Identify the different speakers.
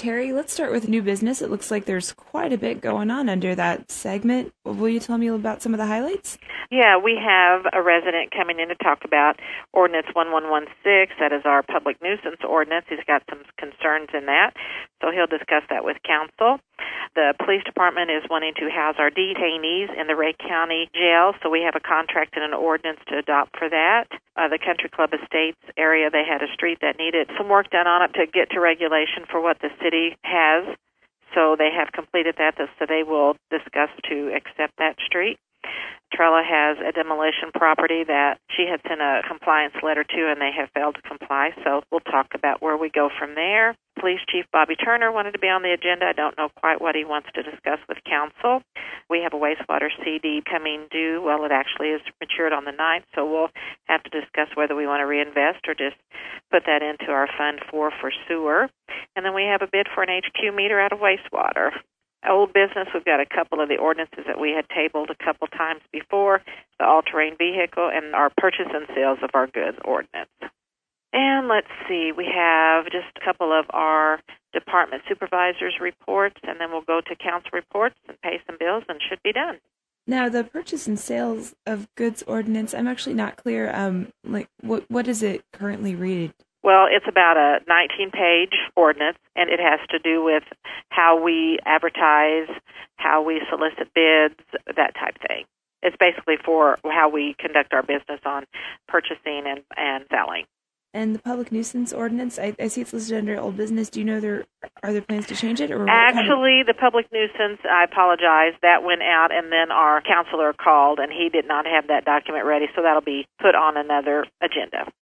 Speaker 1: Terry, let's start with new business. It looks like there's quite a bit going on under that segment. Will you tell me about some of the highlights?
Speaker 2: Yeah, we have a resident coming in to talk about Ordinance 1116. That is our public nuisance ordinance. He's got some concerns in that, so he'll discuss that with council. The police department is wanting to house our detainees in the Ray County Jail, so we have a contract and an ordinance to adopt for that. The Country Club Estates area, they had a street that needed some work done on it to get to regulation for what the city has, so they have completed that, so they will discuss to accept that street. Trella has a demolition property that she had sent a compliance letter to, and they have failed to comply, so we'll talk about where we go from there. Police Chief Bobby Turner wanted to be on the agenda. I don't know quite what he wants to discuss with council. We have a wastewater CD coming due. Well, it actually is matured on the 9th, so we'll have to discuss whether we want to reinvest or just put that into our Fund 4 for sewer. And then we have a bid for an HQ meter out of wastewater. Old business, we've got a couple of the ordinances that we had tabled a couple times before, the all-terrain vehicle and our purchase and sales of our goods ordinance. And let's see, we have just a couple of our department supervisors' reports, and then we'll go to council reports and pay some bills and should be done.
Speaker 1: Now, the purchase and sales of goods ordinance, I'm actually not clear. What does it currently read?
Speaker 2: Well, it's about a 19-page ordinance, and it has to do with how we advertise, how we solicit bids, that type of thing. It's basically for how we conduct our business on purchasing and selling.
Speaker 1: And the public nuisance ordinance, I see it's listed under old business. Do you know are there plans to change it? Or
Speaker 2: Actually, the public nuisance, I apologize, that went out, and then our counselor called, and he did not have that document ready, so that'll be put on another agenda.